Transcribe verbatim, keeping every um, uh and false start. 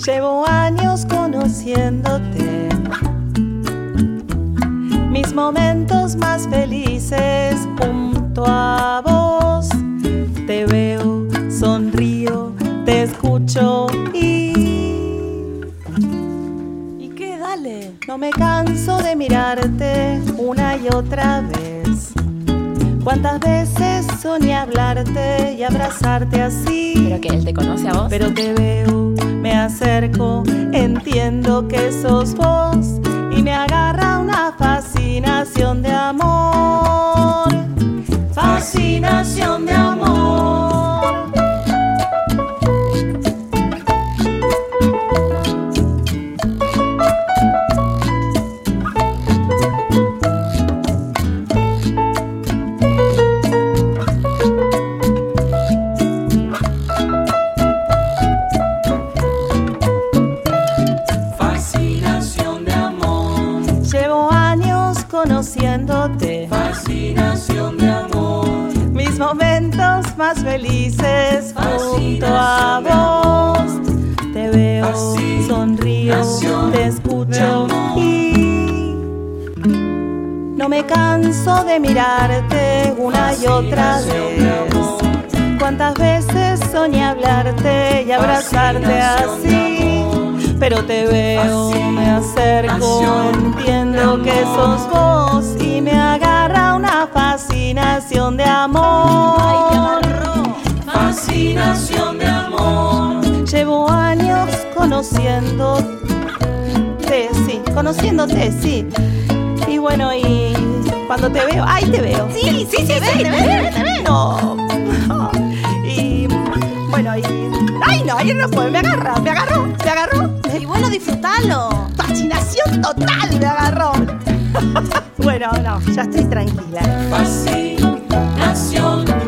Llevo años conociéndote, mis momentos más felices junto a vos. Te veo, sonrío, te escucho y... ¿Y qué? Dale. No me canso de mirarte una y otra vez. ¿Cuántas veces soñé hablarte y abrazarte así? ¿Pero que él te conoce a vos? Pero te veo, me acerco, entiendo que sos vos y me agarra una fascinación de amor. Fascinación de amor. Conociéndote, fascinación de amor, mis momentos más felices junto a vos. Te veo, sonrío, te escucho y no me canso de mirarte una y otra vez. Cuántas veces soñé hablarte y abrazarte así. Pero te veo, me acerco, entiendo que sos vos y me agarra una fascinación de amor. Ay, te agarró. Fascinación de amor. Llevo años conociéndote, sí, conociéndote, sí. Y bueno, y cuando te veo, ay, te veo. Sí, sí, sí, te ve, te ve, te ve. No. Y bueno, y... ¡Ay, no! Ayer no puedo, me agarra, me agarró, me agarró. Y bueno, disfrutalo. Fascinación total me agarró. Bueno, no, ya estoy tranquila. Fascinación